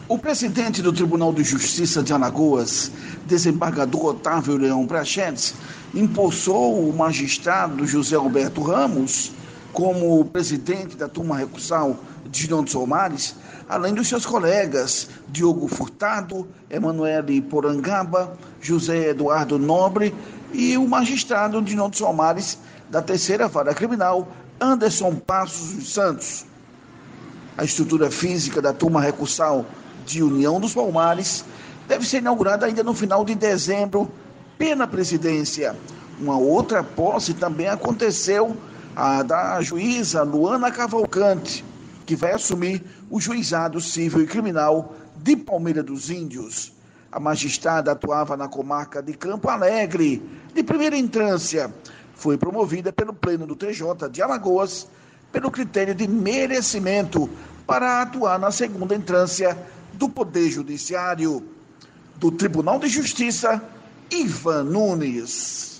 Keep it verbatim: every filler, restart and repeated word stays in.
O presidente do Tribunal de Justiça de Alagoas, desembargador Otávio Leão Prachedes, impulsou o magistrado José Alberto Ramos como presidente da turma recursal de Nondes Palmares, além dos seus colegas Diogo Furtado, Emanuele Porangaba, José Eduardo Nobre e o magistrado de Nondes Palmares da terceira vara criminal, Anderson Passos dos Santos. A estrutura física da turma recursal de União dos Palmares deve ser inaugurada ainda no final de dezembro pela presidência. Uma outra posse também aconteceu, a da juíza Luana Cavalcante, que vai assumir o juizado civil e criminal de Palmeira dos Índios. A magistrada atuava na comarca de Campo Alegre, de primeira instância. Foi promovida pelo Pleno do T J de Alagoas pelo critério de merecimento para atuar na segunda instância do Poder Judiciário. Do Tribunal de Justiça, Ivan Nunes.